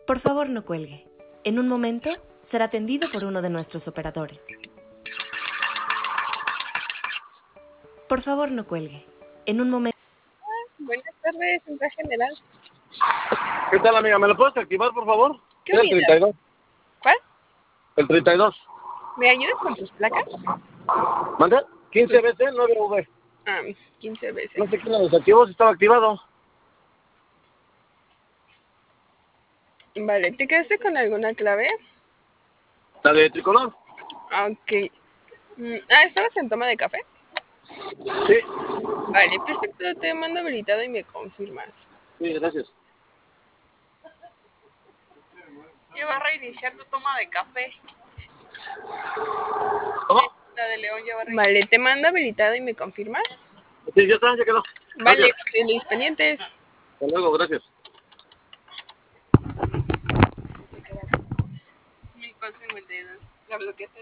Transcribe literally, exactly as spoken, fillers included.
Por favor, no cuelgue. En un momento será atendido por uno de nuestros operadores. Por favor, no cuelgue. En un momento... Buenas tardes, Central General. ¿Qué tal, amiga? ¿Me lo puedes activar, por favor? ¿Qué El unidad? treinta y dos. ¿Cuál? El treinta y dos. ¿Me ayudas con tus placas? ¿Manda? quince B C nueve V. Ah, quince veces. No sé quién lo desactivó, si estaba activado. Vale, ¿te quedaste con alguna clave? ¿La de tricolor? Ah, ok. Mm, Ah, ¿estabas en toma de café? Sí. Vale, perfecto, te mando habilitado y me confirmas. Sí, gracias. Ya va a reiniciar tu toma de café. ¿Cómo? La de León ya va a reiniciar. Vale, te mando habilitado y me confirmas. Sí, ya está, ya quedó. Vale, Gracias. mis pendientes. Hasta luego, gracias. mil cuatrocientos cincuenta y dos. La bloqueaste.